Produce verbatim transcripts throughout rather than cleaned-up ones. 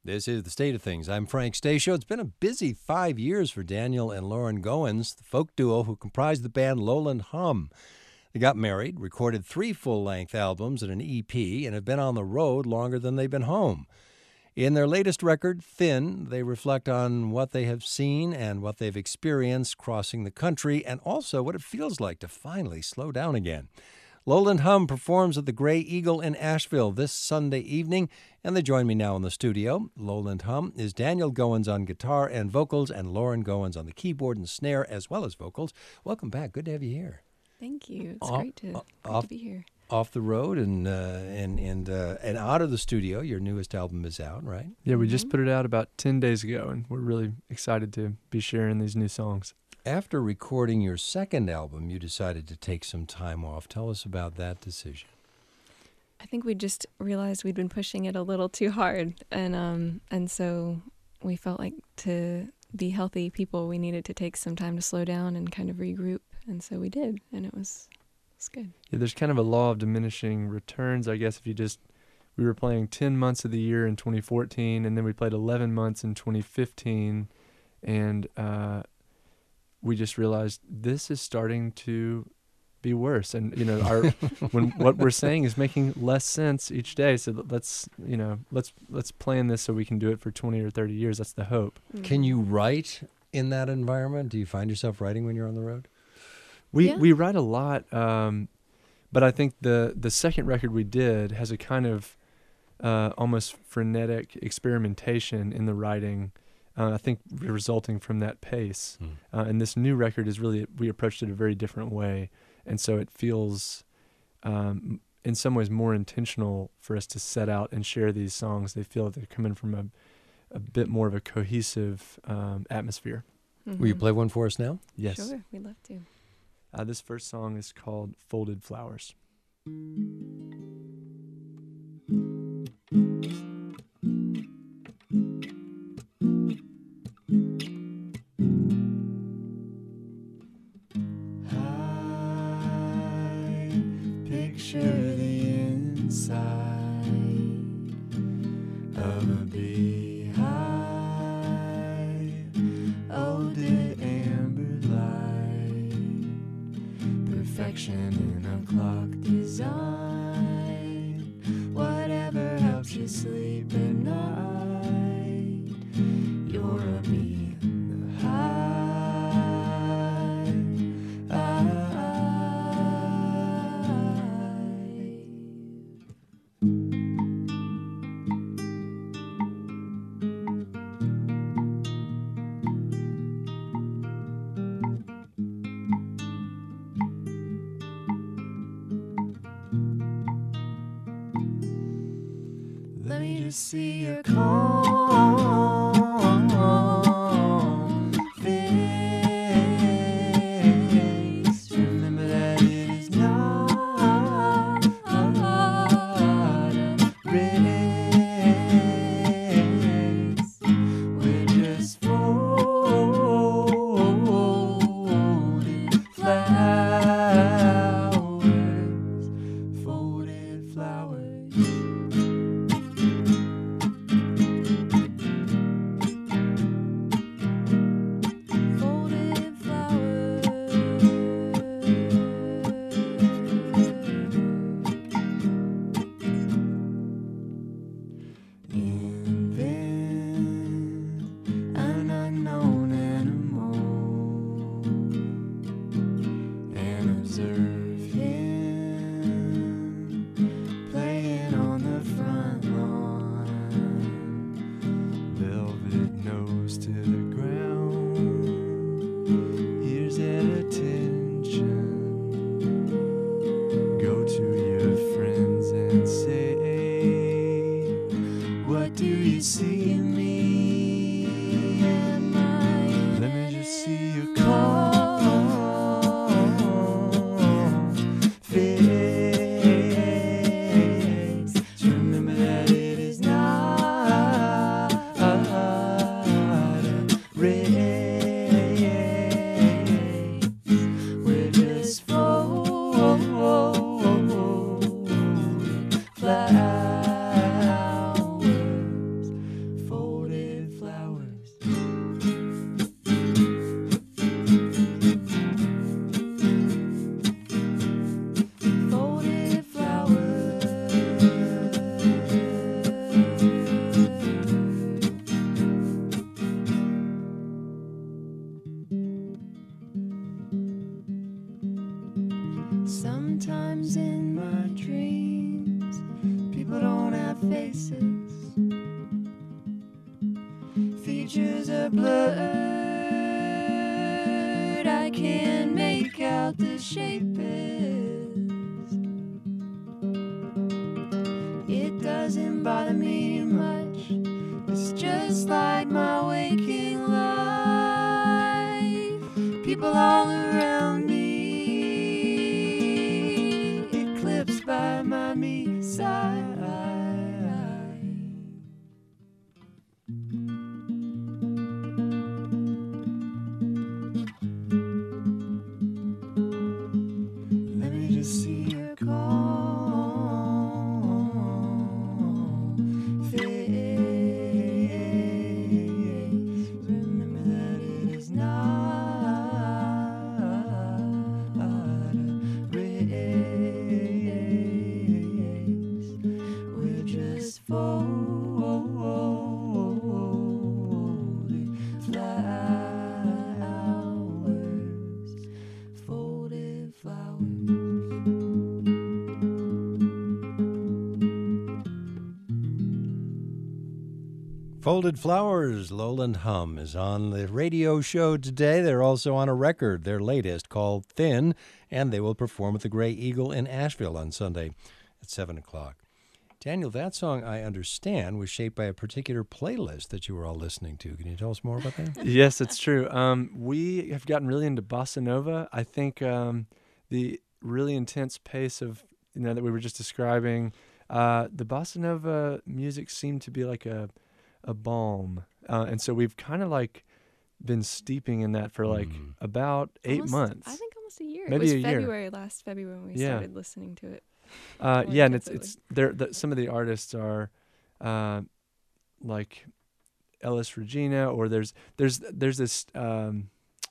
This is The State of Things. I'm Frank Stasio. It's been a busy five years for Daniel and Lauren Goins, the folk duo who comprised the band Lowland Hum. They got married, recorded three full-length albums and an E P, and have been on the road longer than they've been home. In their latest record, Thin, they reflect on what they have seen and what they've experienced crossing the country, and also what it feels like to finally slow down again. Lowland Hum performs at the Grey Eagle in Asheville this Sunday evening, and they join me now in the studio. Lowland Hum is Daniel Goins on guitar and vocals, and Lauren Goins on the keyboard and snare, as well as vocals. Welcome back. Good to have you here. Thank you. It's off, great, to, great off, to be here. Off the road and uh, and and uh, and out of the studio. Your newest album is out, right? Yeah, we Mm-hmm. just put it out about ten days ago, and we're really excited to be sharing these new songs. After recording your second album, you decided to take some time off. Tell us about that decision. I think we just realized we'd been pushing it a little too hard, and um, and so we felt like to be healthy people, we needed to take some time to slow down and kind of regroup, and so we did, and it was, it was good. Yeah, there's kind of a law of diminishing returns, I guess. If you just, we were playing ten months of the year in twenty fourteen, and then we played eleven months in twenty fifteen, and uh, we just realized this is starting to be worse, and you know, our when what we're saying is making less sense each day. So let's you know let's let's plan this so we can do it for twenty or thirty years. That's the hope. Mm-hmm. Can you write in that environment? Do you find yourself writing when you're on the road? We Yeah. we write a lot, um, but I think the the second record we did has a kind of uh, almost frenetic experimentation in the writing. Uh, I think resulting from that pace. Hmm. Uh, and this new record is really, we approached it a very different way. And so it feels, um, in some ways, more intentional for us to set out and share these songs. They feel that they're coming from a, a bit more of a cohesive um, atmosphere. Will you Mhm. play one for us now? Yes. Sure, we'd love to. Uh, this first song is called Folded Flowers. Picture the inside of a beehive. Oh, the amber light, perfection in a clock design. Whatever helps you sleep at night. You're a bee in the hive. Let me just see your calm face. Remember that it is not a race. We're just folded flowers, folded flowers. Folded flowers. Invent an unknown animal and observe him playing on the front lawn. Velvet nose to the ground, ears at attention. Go to your friends and say, what do you see in me? Am I? Let me just see you calm face. Remember that it is not a race. We're just folded flowers, folded features are blurred. I can't make out the shape is. It doesn't bother me much. It's just like my waking life. People all around me, eclipsed by my me side. Let me just see your calm face. Remember that it is not a race. We're just folded flowers, folded flowers. Folded Flowers, Lowland Hum, is on the radio show today. They're also on a record, their latest, called Thin, and they will perform at the Gray Eagle in Asheville on Sunday at seven o'clock. Daniel, that song, I understand, was shaped by a particular playlist that you were all listening to. Can you tell us more about that? Yes, it's true. Um, we have gotten really into bossa nova. I think um, the really intense pace of, you know, that we were just describing, uh, the bossa nova music seemed to be like a a balm, uh, and so we've kind of like been steeping in that for like Mm. about eight Almost- months. I think almost a year. Maybe it was a year. February, last February when we Yeah. started listening to it. Uh, more yeah, and it's intensively. it's there. The, some of the artists are uh, like Ellis Regina, or there's there's there's this um,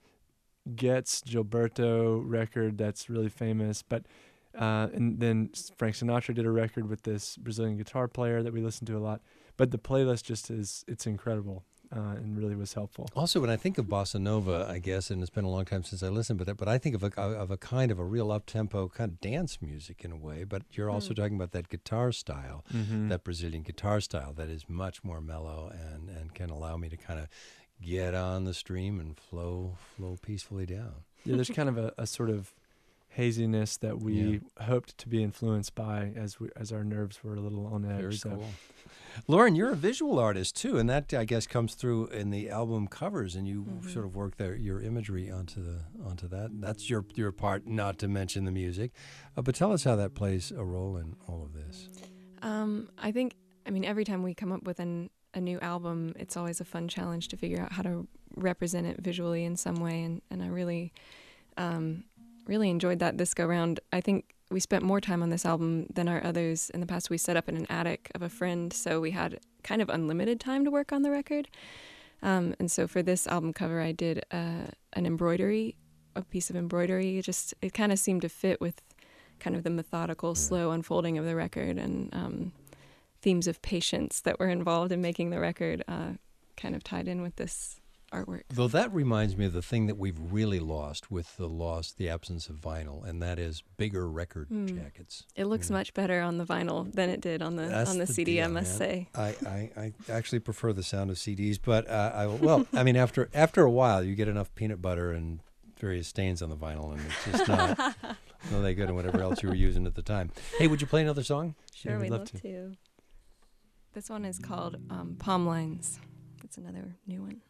Getz Gilberto record that's really famous, but uh, and then Frank Sinatra did a record with this Brazilian guitar player that we listen to a lot. But the playlist just is it's incredible uh, and really was helpful. Also, when I think of bossa nova, I guess, and it's been a long time since I listened, but that, but I think of a of a kind of a real up tempo kind of dance music in a way. But you're also Mm. talking about that guitar style, Mm-hmm. that Brazilian guitar style that is much more mellow and and can allow me to kind of get on the stream and flow flow peacefully down. Yeah, there's kind of a, a sort of haziness that we Yeah. hoped to be influenced by as we as our nerves were a little on edge. Very so. cool. Lauren, you're a visual artist too, and that I guess comes through in the album covers, and you Mhm. sort of work their, your imagery onto the onto that. That's your your part, not to mention the music. Uh, but tell us how that plays a role in all of this. Um, I think, I mean, every time we come up with an, a new album, it's always a fun challenge to figure out how to represent it visually in some way. And, and I really, um, really enjoyed that this go round. I think we spent more time on this album than our others. In the past, we set up in an attic of a friend, so we had kind of unlimited time to work on the record. Um, and so for this album cover, I did uh, an embroidery, a piece of embroidery. It just, it kind of seemed to fit with kind of the methodical, slow unfolding of the record, and um, themes of patience that were involved in making the record uh, kind of tied in with this artwork. Though that reminds me of the thing that we've really lost with the loss, the absence of vinyl, and that is bigger record Hmm. jackets. It looks Mm. much better on the vinyl than it did on the That's on the, the C D, I deal, must man. say. I, I, I actually prefer the sound of C Ds, but uh, I well, I mean, after after a while, you get enough peanut butter and various stains on the vinyl, and it's just not not that good, and whatever else you were using at the time. Hey, would you play another song? Sure, Yeah, we'd we'd love love to. to. This one is called um, Palm Lines. It's another new one.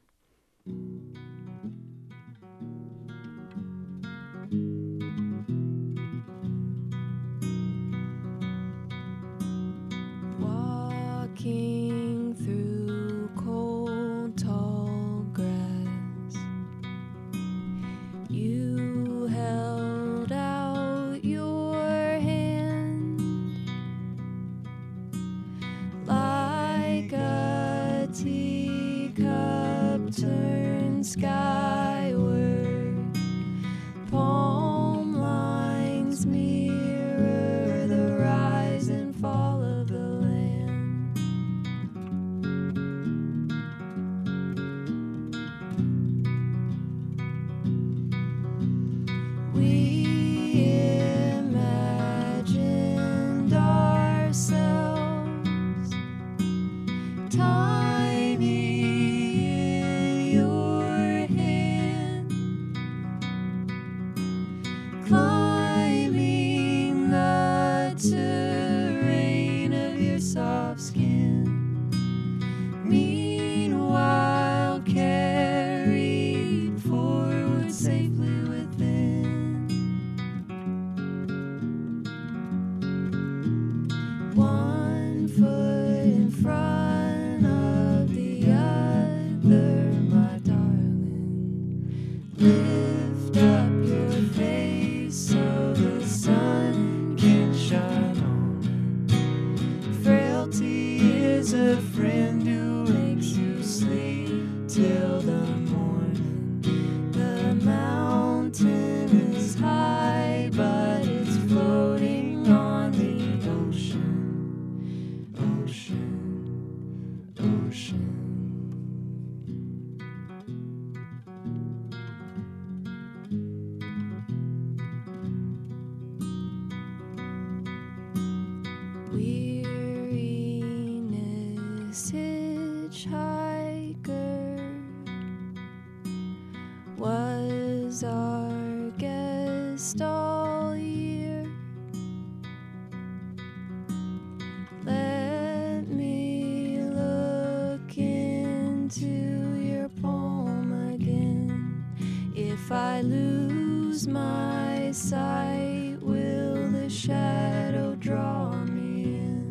Walking through cold, tall grass, you held out your hand like a teacup turned skyward. Palm lines mirror the rise and fall of the land. We imagined ourselves tiny Meanwhile, carried forward safely within. One foot in front of the other, my darling. Lift up your face so the sun can shine on it. Frailty is a friend who makes you sleep till the morning. The mountain is high, but it's floating on the ocean, ocean, ocean. Weariness, hitchhiker, was our guest all year. Let me look into your palm again. If I lose my sight, will the shadow draw me in?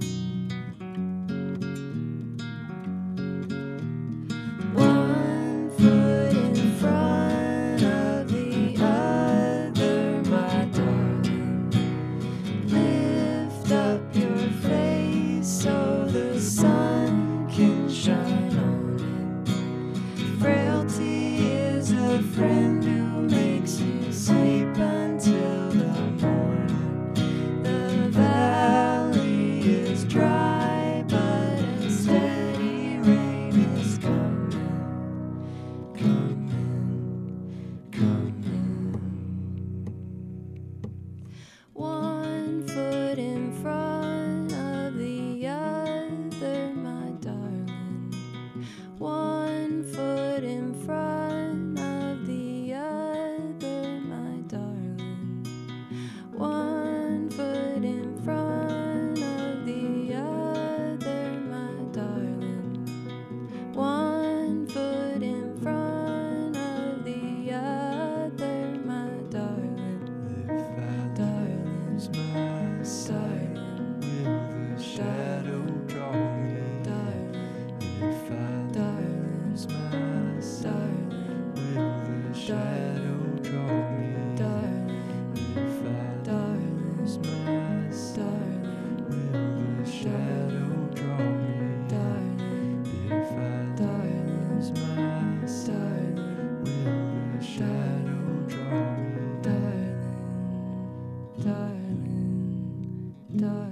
One foot in front of the other, my darling. Lift up your face so the sun can shine on it. Frailty is a friend who makes you sleep until the morning. The valley is dry, but a steady rain is coming, coming, coming. One foot in front of the other, my darling. One foot in front of the other, my darling. One foot in front of the other, my darling. One foot in front of the other, my darling. If I Darling, lose my sight, will the shadow draw me? darling, If I lose my sight, will the shadow draw me? darling, If I lose my sight, darling, will the shadow draw me? darling, If I lose my sight, will the shadow draw me? darling, darling, darling.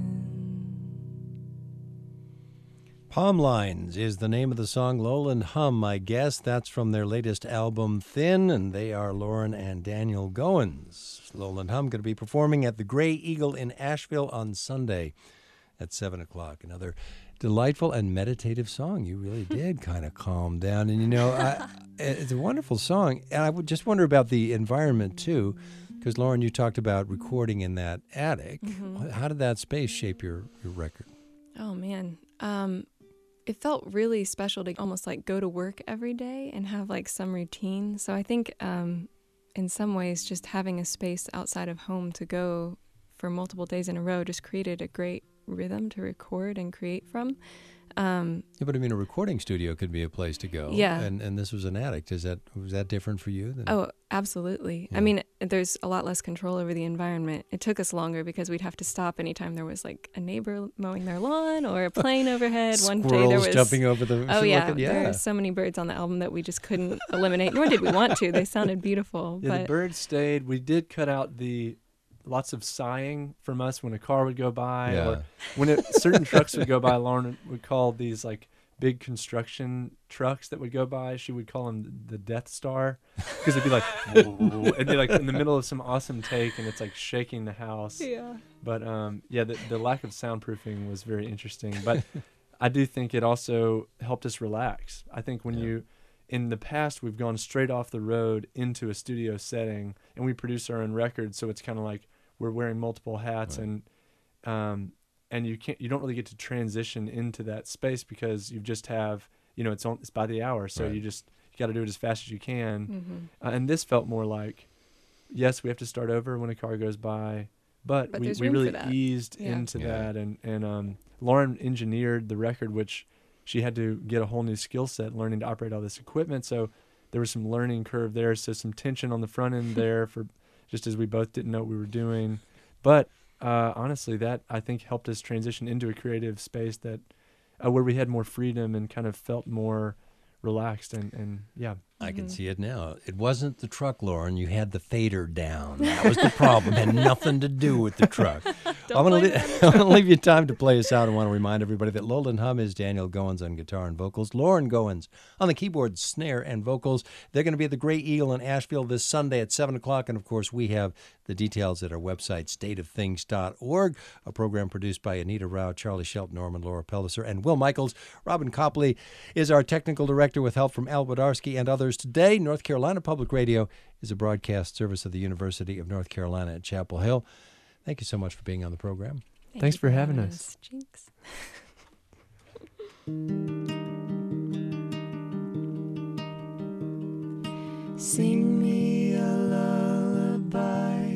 Palm Lines is the name of the song. Lowland Hum, I guess. That's from their latest album, Thin, and they are Lauren and Daniel Goins. Lowland Hum going to be performing at the Gray Eagle in Asheville on Sunday at seven o'clock. Another delightful and meditative song. You really did kind of calm down. And, you know, I, it's a wonderful song. And I would just wonder about the environment, too, because, Lauren, you talked about recording in that attic. How did that space shape your, your record? Oh man, um, it felt really special to almost like go to work every day and have like some routine. So I think um, in some ways, just having a space outside of home to go for multiple days in a row just created a great rhythm to record and create from. Um, Yeah, but I mean, a recording studio could be a place to go. Yeah. And and this was an attic. Is that was that different for you? Than, oh, absolutely. Yeah. I mean, there's a lot less control over the environment. It took us longer because we'd have to stop anytime there was like a neighbor mowing their lawn or a plane overhead. One day there Squirrels was jumping over the. Oh yeah, looking- yeah. there are so many birds on the album that we just couldn't eliminate, nor did we want to. They sounded beautiful, Yeah, the but birds stayed. We did cut out the lots of sighing from us when a car would go by, Yeah. or when it, certain trucks would go by. Lauren would call these like big construction trucks that would go by. She would call them the Death Star because it'd be like, whoa, it'd be like in the middle of some awesome take, and it's like shaking the house. yeah. But um, yeah, the, the lack of soundproofing was very interesting. But I do think it also helped us relax. I think when Yeah. you, in the past, we've gone straight off the road into a studio setting, and we produce our own records, so it's kind of like we're wearing multiple hats, Right. and um, and you can't you don't really get to transition into that space because you just have you know it's on it's by the hour, so Right. you just you got to do it as fast as you can. Mm-hmm. Uh, and this felt more like, yes, we have to start over when a car goes by, but, But we, there's we room for really that. eased Yeah. into Yeah. that. And, and um, Lauren engineered the record, which she had to get a whole new skill set learning to operate all this equipment. So there was some learning curve there. So some tension on the front end there for just as we both didn't know what we were doing. But uh, honestly, that I think helped us transition into a creative space that uh, where we had more freedom and kind of felt more relaxed. And, and yeah. I can Mhm. see it now. It wasn't the truck, Lauren. You had the fader down. That was the problem. Had nothing to do with the truck. I'm Don't going blame to li- leave you time to play us out. I want to remind everybody that Lowland Hum is Daniel Goins on guitar and vocals, Lauren Goins on the keyboard, snare, and vocals. They're going to be at the Gray Eagle in Asheville this Sunday at seven o'clock. And, of course, we have the details at our website, state of things dot org, a program produced by Anita Rao, Charlie Shelton, Norman, Laura Pelliser, and Will Michaels. Robin Copley is our technical director with help from Al Wodarski and others today. North Carolina Public Radio is a broadcast service of the University of North Carolina at Chapel Hill. Thank you so much for being on the program. Thank Thanks you for having us. Jinx. Sing me a lullaby.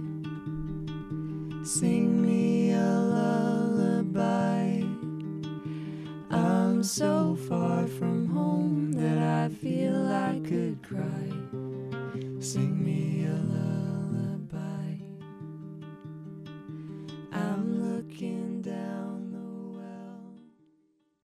Sing me a lullaby. I'm so far from home that I feel I could cry. Sing me a lullaby.